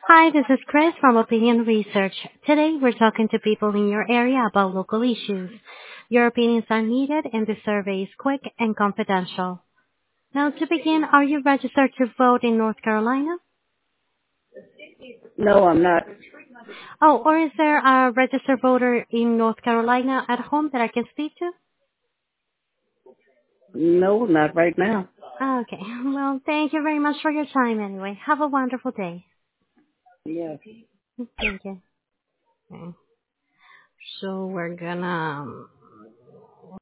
Hi, this is Chris from Opinion Research. Today we're talking to people in your area about local issues. Your opinions are needed and the survey is quick and confidential. Now to begin, are you registered to vote in North Carolina? No, I'm not. Oh, or is there a registered voter in North Carolina at home that I can speak to? No, not right now. Okay, well, thank you very much for your time anyway. Have a wonderful day. Yeah. Thank you. Okay. So we're gonna